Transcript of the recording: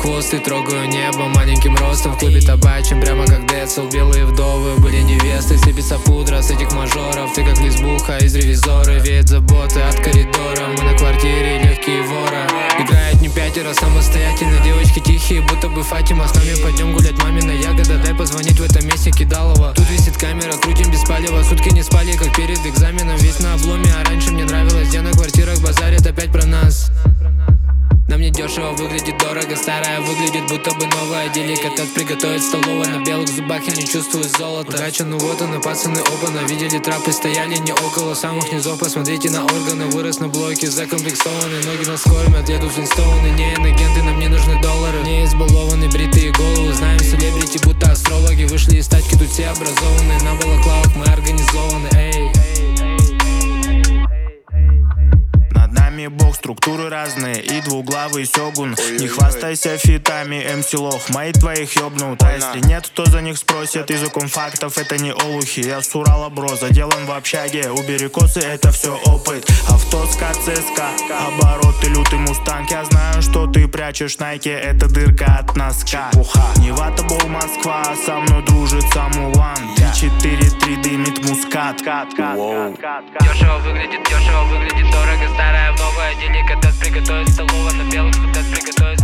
хвост и трогаю небо маленьким ростом. В клубе табачим, прямо как Децл. Белые вдовы были невесты, сыпется пудра с этих мажоров. Ты как лесбуха из ревизора, веет заботы от коридора. Мы на квартире легкие вора. Играет не пятеро, самостоятельно. Девочки тихие, будто бы Фатима. С нами пойдем гулять, мамина ягода. Дай позвонить в этом месте Кидалова. Тут висит камера, крутим без палева. Сутки не спали, как перед экзаменом. Весь на обломе, а раньше мне нравилось, где на квартирах базарят опять про нас. Нам не дешево, выглядит дорого. Старая выглядит, будто бы новая. Делик этот приготовить столовой. На белых зубах я не чувствую золота. Удача, ну вот она, пацаны оба. Видели трапы, стояли не около самых низов. Посмотрите на органы, вырос на блоке. Закомплексованы, ноги нас кормят. Еду Флинстоуны, не инагенты, нам не нужны доллары. Не избалованы, бритые головы. Знаем селебрити, будто астрологи. Вышли из тачки, тут все образованные. На балаклавах мы организованы, эй. Бог, структуры разные и двуглавый сёгун. Не хвастайся фитами, МС Лох, мои твоих ёбнут. А если нет, то за них спросят. Языком фактов это не олухи. Я с Урала, бро, заделан в общаге. Убери косы, это все опыт. Авто, ска, ЦСКА, обороты, лютый мустанг. Я знаю, что ты прячешь найки, это дырка от носка. Не Ватабол, Москва, со мной дружит Самулан. 3-4-3 дымит мускат. Дешево выглядит, дорого. Старая в новая. Делик этот приготовить столовой. На белых этот приготовить